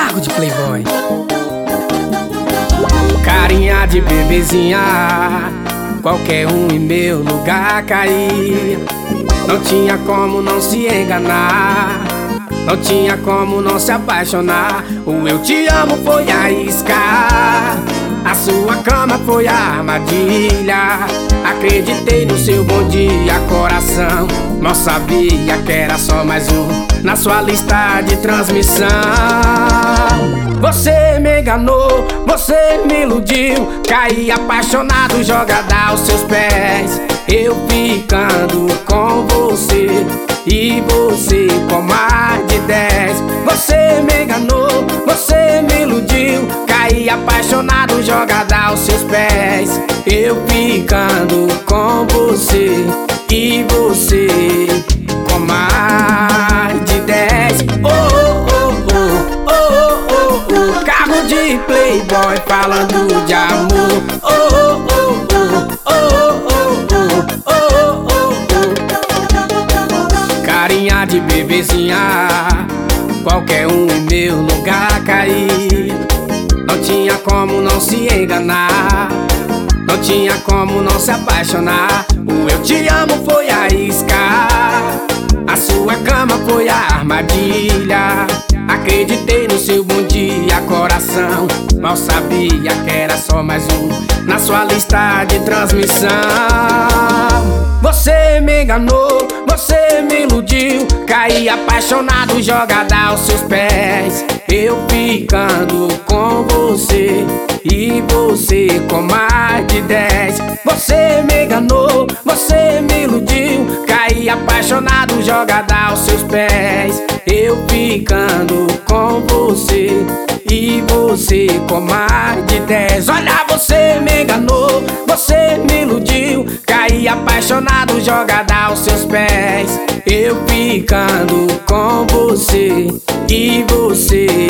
carro de playboy. Carinha de bebezinha, qualquer um em meu lugar caía. Não tinha como não se enganar, não tinha como não se apaixonar. O eu te amo foi a isca, a sua cama foi a armadilha. Acreditei no seu bom dia, coração. Não sabia que era só mais um na sua lista de transmissão. Você me enganou, você me iludiu. Caí apaixonado, jogada aos seus pés. Eu ficando com você e você com mais de 10. Você me enganou, você me iludiu. Caí apaixonado, jogada aos seus pés. Eu ficando com você e você com mais de 10. Carro de playboy falando de amor. Carinha de bebezinha, qualquer um em meu lugar cair. Não tinha como não se enganar, não tinha como não se apaixonar. O eu te amo foi a isca, a sua cama foi a armadilha. Acreditei no seu bom dia, coração. Mal sabia que era só mais um na sua lista de transmissão. Você me enganou, você me iludiu. Caí apaixonado, jogada aos seus pés. Eu ficando com você e você com mais de 10. Você me enganou, você me iludiu. Caí apaixonado, jogada aos seus pés. Eu ficando com você e você com mais de 10. Olha, você me enganou, você me iludiu. Caí apaixonado, jogada aos seus pés. Eu ficando com você e você